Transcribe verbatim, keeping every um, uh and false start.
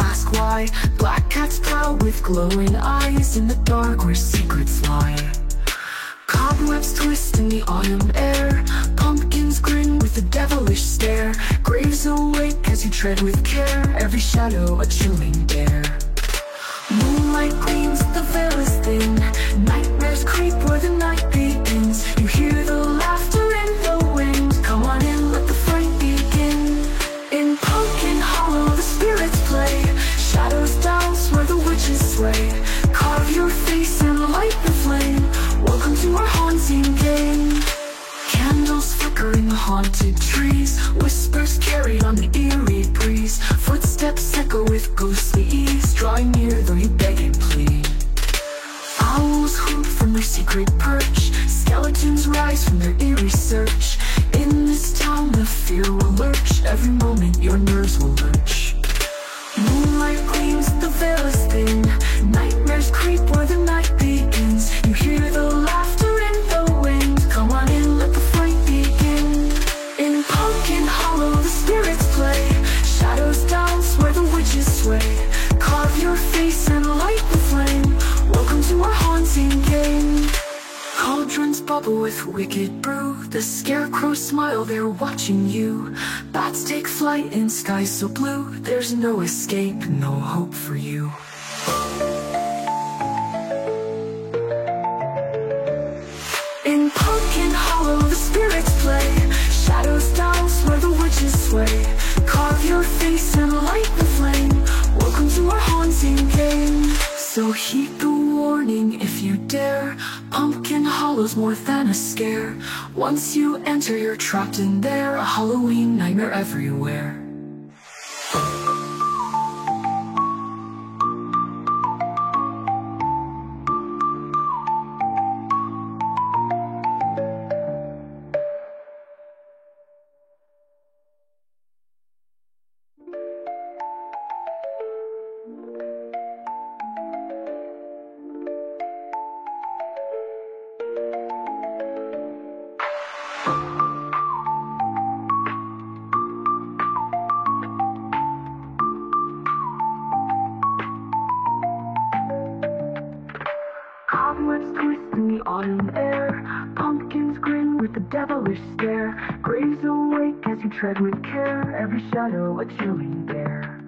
ask why. Black cats prowl with glowing eyes in the dark where secrets lie. Cobwebs twist in the autumn air. Pumpkins grin with a devilish stare. Graves awake as you tread with care. Every shadow a chilling dare. Moonlight gleams, the veil is thin. Nightmares creep where the night begins. You hear the laughter in the wind. Come on in, let the fight begin. In Pumpkin Hollow the spirits play. Shadows dance where the witches sway. Carve your face and light the flame. Welcome to our haunting game. Candles flicker in the haunted trees. Whispers carried on the eerie breeze. Footsteps echo with ghostly ease. Drawing near though you beg and plead. Owls hoot from their secret perch. Skeletons rise from their eerie search. In this town the fear will lurch. Every moment your nerves will lurch. Moonlight gleams, the veil is thin. Nightmares creep where the night begins. You hear the laughter in the wind. Come on in, let the fight begin. In Pumpkin Hollow the spirits play. Shadows dance where the witches sway. Carve your face and light the flame. Welcome to our haunting game. Cauldrons bubble with wicked brew. The scarecrows smile, they're watching you. Bats take flight in skies so blue. There's no escape, no hope for you. In Pumpkin Hollow the spirits play. Shadows dance where the witches sway. Carve your face and light the flame. Welcome to our haunting game. So heed the warning if you dare. Pumpkin Hollow's more than a scare. Once you enter you're trapped in there. A Halloween nightmare everywhere. Cobwebs twist in the autumn air. Pumpkins grin with a devilish stare. Graves awake as you tread with care. Every shadow a chilling dare.